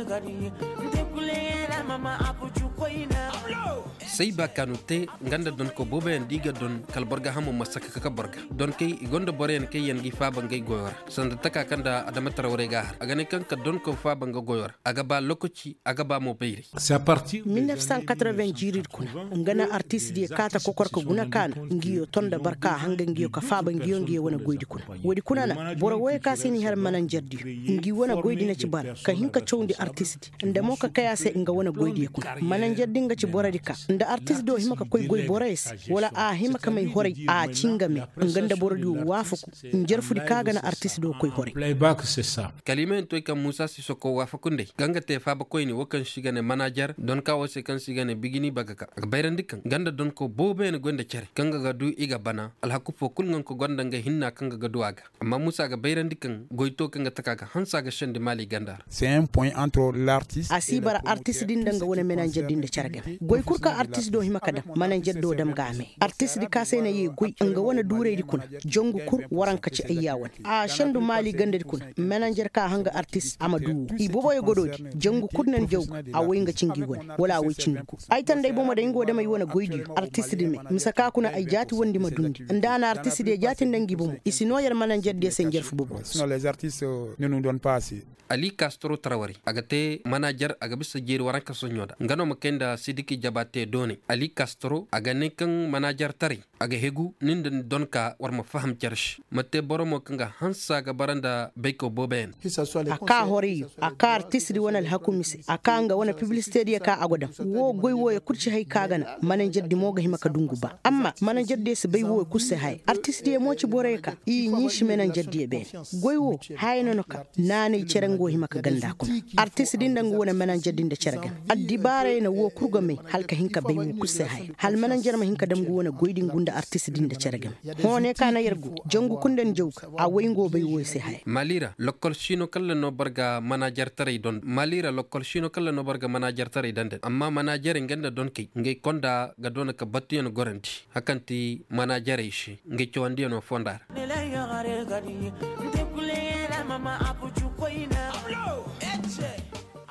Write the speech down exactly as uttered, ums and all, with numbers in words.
sai ba kanute nganda don ko bobe en diga don kalborga hamo masaka kaka borga don kay igonda boren kay yan gi fa bangay goyor sanda taka kanda adama tarawre ga agane kanka don ko fa banga goyor aga ba lokoci aga ba mo bayri c'est à partir mille neuf cent quatre-vingts jirid kuna ngana artiste di kata ko korko guna kan ngiyo tonda barka hanga ngiyo ka fa bangiyo ngiyo wana goydi kuna wodi kuna na boro woy ka seni har manan jardi ngi wana goydi na ci bar ka hinka chowndi artiste nda mo ka kayase nga wana goydi kuna manan jardi nga ci boradi ka nda artiste do himaka koy goy borays wala a himaka may horay a cingame nganda borodi wafuku njerfudi kaga na artiste do koy horay playback c'est ça kalimen toy kam Musa Sissoko wafakunde gangate fa ba koyni wakan shigane manager don ka wose kan shigane bigini bagaka bayrandikan ganda don ko bobe ne gonda cere kanga ga du iga bana alhaku fo kulngan ko gonda nga hinna kanga ga duwaga amma Musa ga bayrandikan goyto kanga takaka hansa ga shende mali gandar c'est un point entre l'artiste asibara artiste din danga wona manager din da carga goy kurka artiste do himaka da manager do dam game artiste di kase na ye goy nga wona dure di kuna jongu kur waranka ci ayyawan a shendu mali ganda di kuna manager ka hanga artiste amadu i bobo ye gododi jongu kurnan jow a wayinga cingi woni wala way cingu ay tan dai bomo da ingo da mai wona goydi artiste di me misaka kuna ay jati wondi madundi ndana artiste de jati ndangi bomo isino yar manager de sen jerfu bobo sinon les artistes ne nous donnent pas assez Ali Castro Traoré agate manager aga bisa jeri waranka sonyoda ngano makenda Sidiki Jabate doni Ali Castro aga nekan manager tari aga hegu ninden donka warma faham charsh mate boromo kanga hansa ga baranda beko boben aka hori aka artiste di wona alhakumisi aka nga wona publicité di ka agodam wo goy wo ya kurci hay kagana manager di moga himaka dungu ba amma manager de se bay wo kusse hay artiste di mo ci boreka i nyishi manager di be goy wo hay nonoka nane cere ngo himaka ganda ko artiste din dango wona manager din da cerga addi bare na wo kurgame halka hinka bay wo kusse hay hal manager ma hinka damgo wona goydin gunda artiste din da cerga hone kana yergu jongu kunden jawka a wayingo bay wo se hay malira lokol shino kala no barga manager tare don malira lokol shino kala no barga manager tare dande amma manager ngenda don kay ngay konda ga dona ka battu en goranti hakanti manager ishi ngay chwandi no fondar mama apuchu koina. Eche.